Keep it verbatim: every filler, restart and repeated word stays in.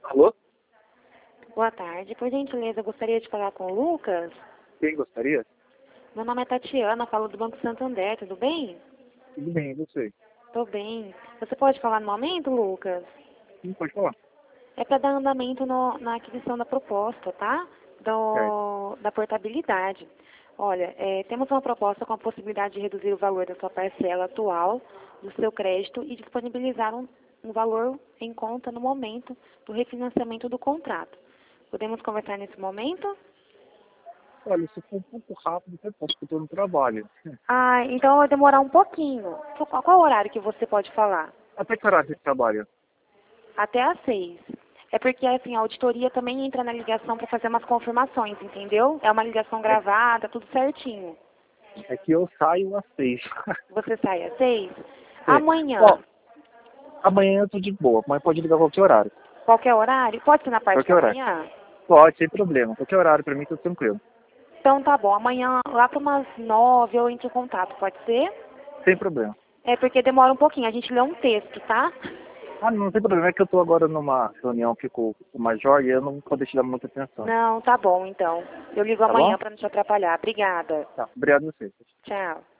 Alô? Boa tarde. Por gentileza, eu gostaria de falar com o Lucas. Quem gostaria? Meu nome é Tatiana, falo do Banco Santander, tudo bem? Tudo bem, e você? Tô bem. Você pode falar no momento, Lucas? Sim, pode falar. É para dar andamento no- na aquisição da proposta, tá? Certo. Do, da portabilidade. Olha, é, temos uma proposta com a possibilidade de reduzir o valor da sua parcela atual, do seu crédito e disponibilizar um, um valor em conta no momento do refinanciamento do contrato. Podemos conversar nesse momento? Olha, se for um pouco rápido, você pode, porque eu estou no trabalho. Ah, então vai demorar um pouquinho. Qual, qual horário que você pode falar? Até que horário você trabalha? Até às seis. É porque, assim, a auditoria também entra na ligação para fazer umas confirmações, entendeu? É uma ligação É, gravada, tudo certinho. é que eu saio às seis. Você sai às seis? É. Ó, Amanhã, amanhã eu tô de boa, mas pode ligar a qualquer horário. qualquer horário? Pode ser na parte Qualquer da horário. manhã? Pode, sem problema. Qualquer horário pra mim, tô tranquilo. Então tá bom. Amanhã, lá para umas nove, eu entro em contato, pode ser? Sem problema. É porque demora um pouquinho. A gente lê um texto, tá? Ah, não tem problema, é que eu tô agora numa reunião aqui com o Major e eu não vou deixar dar muita atenção. Não, tá bom, então. Eu ligo Tá bom? amanhã para não te atrapalhar. Obrigada. Tá. Obrigado a você. Tchau.